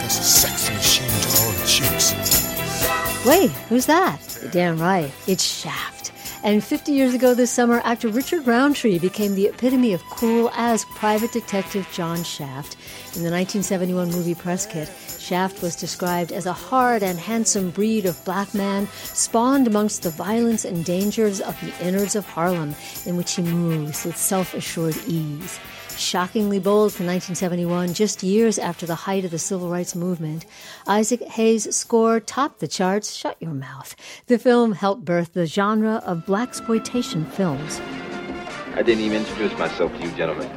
this sex machine to all the chicks. Wait, who's that? You're damn right. It's Shaft. And 50 years ago this summer, actor Richard Roundtree became the epitome of cool as Private Detective John Shaft. In the 1971 movie press kit, Shaft was described as a hard and handsome breed of black man spawned amongst the violence and dangers of the innards of Harlem, in which he moves with self-assured ease. Shockingly bold for 1971, just years after the height of the civil rights movement, Isaac Hayes' score topped the charts. Shut your mouth. The film helped birth the genre of blaxploitation films. I didn't even introduce myself to you gentlemen.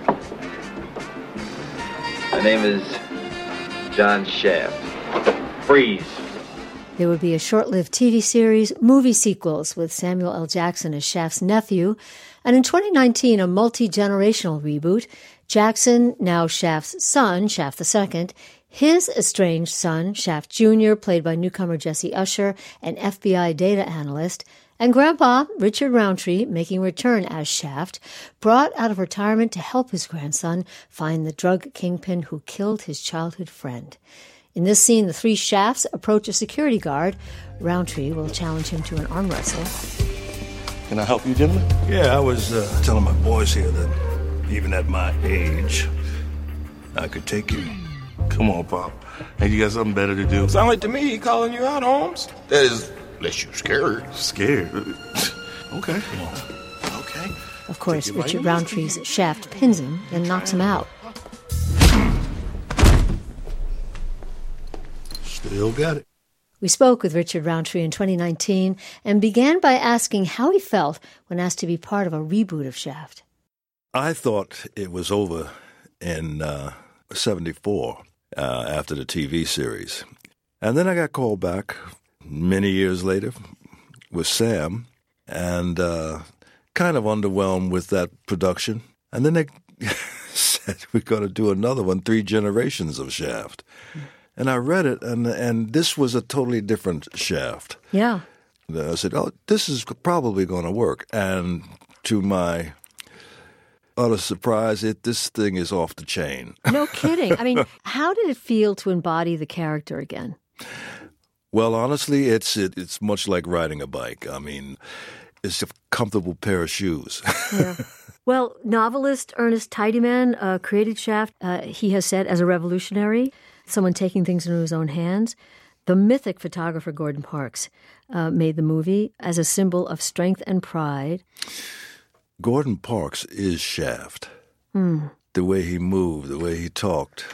My name is John Shaft. Freeze. There would be a short-lived TV series, movie sequels with Samuel L. Jackson as Shaft's nephew, and in 2019, a multi-generational reboot. Jackson, now Shaft's son, Shaft II, his estranged son, Shaft Jr., played by newcomer Jesse Usher, an FBI data analyst, and Grandpa, Richard Roundtree, making a return as Shaft, brought out of retirement to help his grandson find the drug kingpin who killed his childhood friend. In this scene, the three Shafts approach a security guard. Roundtree will challenge him to an arm wrestle. Can I help you, gentlemen? Yeah, I was telling my boys here that even at my age, I could take you. Come on, Pop. Hey, you got something better to do? Sound like to me he calling you out, Holmes. That is, unless you're scared. Scared? Okay. Okay. Of course, Richard Roundtree's Shaft pins him and knocks him out. Still got it. We spoke with Richard Roundtree in 2019 and began by asking how he felt when asked to be part of a reboot of Shaft. I thought it was over in 74 after the TV series. And then I got called back many years later with Sam and kind of underwhelmed with that production. And then they said, we're going to do another one, 3 Generations of Shaft. And I read it, and this was a totally different Shaft. Yeah. I said, oh, this is probably going to work. And to my utter surprise, this thing is off the chain. No kidding. I mean, how did it feel to embody the character again? Well, honestly, it's much like riding a bike. I mean, it's a comfortable pair of shoes. Yeah. Well, novelist Ernest Tidyman created Shaft, he has said, as a revolutionary, someone taking things into his own hands. The mythic photographer Gordon Parks made the movie as a symbol of strength and pride. Gordon Parks is Shaft. The way he moved, the way he talked.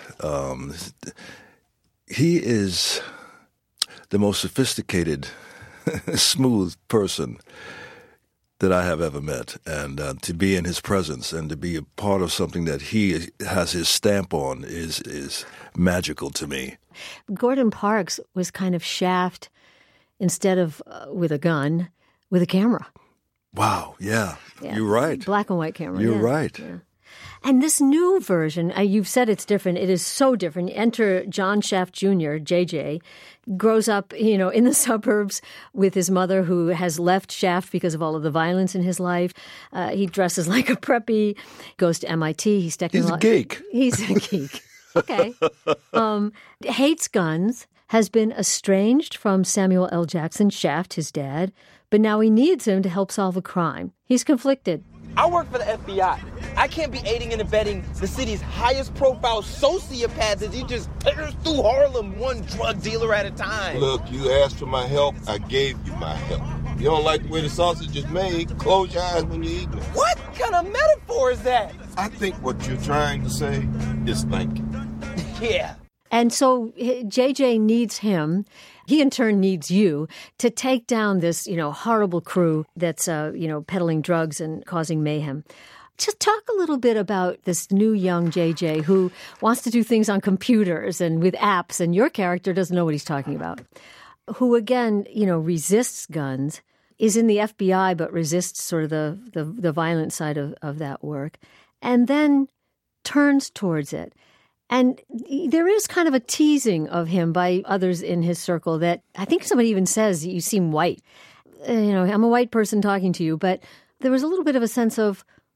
He is the most sophisticated, smooth person that I have ever met. And to be in his presence and to be a part of something that he has his stamp on is magical to me. Gordon Parks was kind of Shaft instead of with a gun, with a camera. Wow, yeah. You're right. Black and white camera. You're right. Yeah. And this new version, you've said it's different. It is so different. Enter John Shaft Jr., JJ, grows up, in the suburbs with his mother who has left Shaft because of all of the violence in his life. He dresses like a preppy, goes to MIT. He's a geek. He's a geek. Okay. Hates guns, has been estranged from Samuel L. Jackson, Shaft, his dad, but now he needs him to help solve a crime. He's conflicted. I work for the FBI. I can't be aiding and abetting the city's highest profile sociopaths as he just tears through Harlem one drug dealer at a time. Look, you asked for my help. I gave you my help. You don't like the way the sausage is made, close your eyes when you're eating it. What kind of metaphor is that? I think what you're trying to say is thank you. Yeah. And so JJ needs him. He, in turn, needs you to take down this, horrible crew that's, peddling drugs and causing mayhem. Just talk a little bit about this new young JJ who wants to do things on computers and with apps, and your character doesn't know what he's talking about, who, again, resists guns, is in the FBI but resists sort of the violent side of that work, and then turns towards it. And there is kind of a teasing of him by others in his circle that I think somebody even says, you seem white. I'm a white person talking to you, but there was a little bit of a sense of,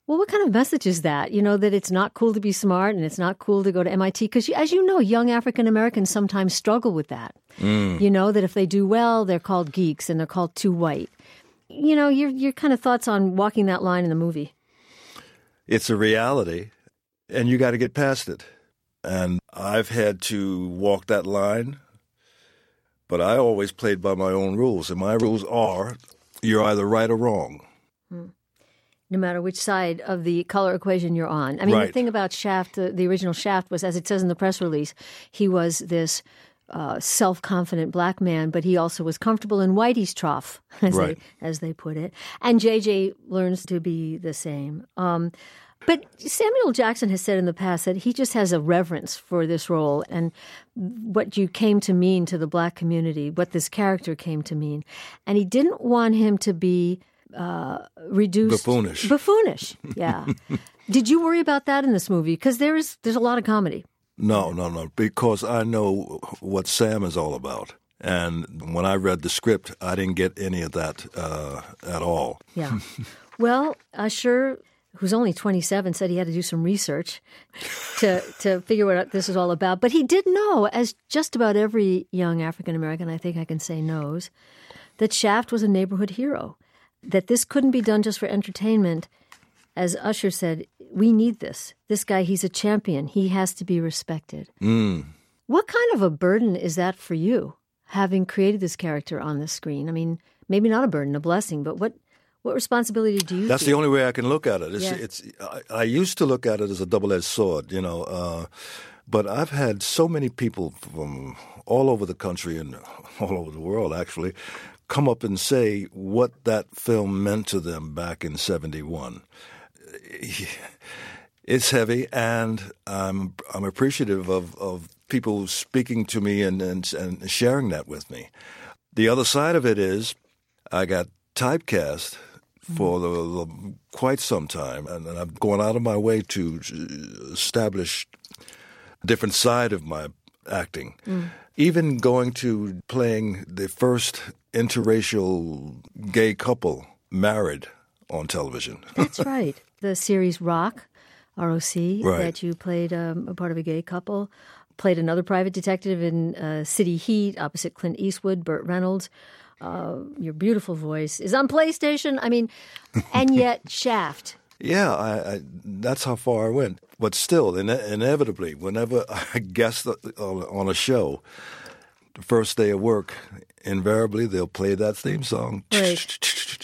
Well, what kind of message is that? You know, that it's not cool to be smart and it's not cool to go to MIT? Because, as you know, young African Americans sometimes struggle with that. You know, that if they do well, they're called geeks and they're called too white. You know, your kind of thoughts on walking that line in the movie? It's a reality, and you got to get past it. And I've had to walk that line, but I always played by my own rules. And my rules are, you're either right or wrong. No matter which side of the color equation you're on. I mean, Right. The thing about Shaft, the original Shaft was, as it says in the press release, he was this self-confident black man, but he also was comfortable in Whitey's trough, Right. as they put it. And JJ learns to be the same. But Samuel Jackson has said in the past that he just has a reverence for this role and what you came to mean to the black community, what this character came to mean. And he didn't want him to be reduced. Buffoonish, yeah. Did you worry about that in this movie? Because there's a lot of comedy. No, because I know what Sam is all about. And when I read the script, I didn't get any of that at all. Yeah. Well, Usher, who's only 27, said he had to do some research to figure what this is all about. But he did know, as just about every young African-American, I think I can say, knows, that Shaft was a neighborhood hero, that this couldn't be done just for entertainment. As Usher said, we need this. This guy, he's a champion. He has to be respected. What kind of a burden is that for you, having created this character on the screen? I mean, maybe not a burden, a blessing, but what responsibility do you That's feel? the only way I can look at it. Yeah. I used to look at it as a double-edged sword, you know, but I've had so many people from all over the country and all over the world, actually, come up and say what that film meant to them back in 71. It's heavy, and I'm appreciative of people speaking to me and sharing that with me. The other side of it is I got typecast for quite some time, and I've gone out of my way to establish a different side of my acting. Even going to playing the first interracial gay couple married on television. That's right. The series Rock, R-O-C, Right. that you played a part of a gay couple, played another private detective in City Heat opposite Clint Eastwood, Burt Reynolds. Your beautiful voice is on PlayStation. I mean, and yet Shaft. Yeah, I that's how far I went. But still, inevitably, whenever I guest on a show, the first day of work, invariably they'll play that theme song. Right.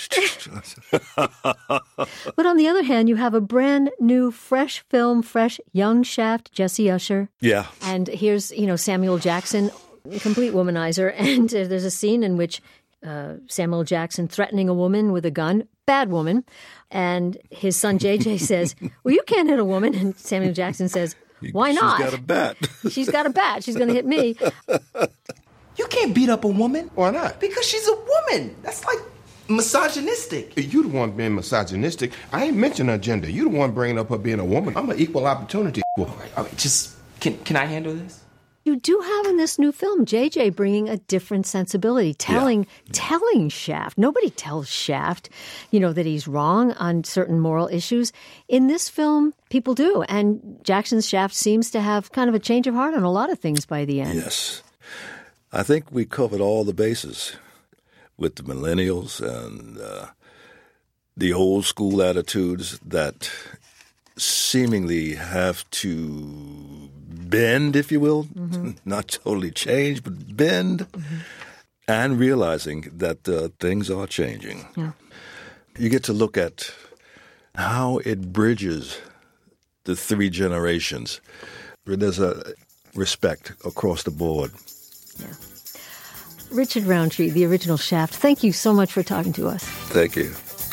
But on the other hand, you have a brand new, fresh film, fresh young Shaft, Jesse Usher. Yeah. And here's, Samuel Jackson, complete womanizer. And there's a scene in which Samuel Jackson threatening a woman with a gun, bad woman. And his son JJ says, well, you can't hit a woman. And Samuel Jackson says, why not? She's got a bat. She's got a bat. She's going to hit me. You can't beat up a woman. Why not? Because she's a woman. That's like misogynistic. You the one being misogynistic. I ain't mentioning her gender. You the one bringing up her being a woman. I'm an equal opportunity. All right, just, can I handle this? You do have in this new film JJ bringing a different sensibility, telling Shaft. Nobody tells Shaft, that he's wrong on certain moral issues. In this film, people do. And Jackson's Shaft seems to have kind of a change of heart on a lot of things by the end. Yes. I think we covered all the bases with the millennials and the old school attitudes that seemingly have to bend, if you will, not totally change, but bend, and realizing that things are changing. Yeah. You get to look at how it bridges the three generations. There's a respect across the board. Yeah. Richard Roundtree, the original Shaft, thank you so much for talking to us. Thank you.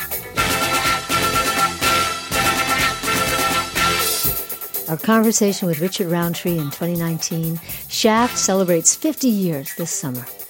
Our conversation with Richard Roundtree in 2019. Shaft celebrates 50 years this summer.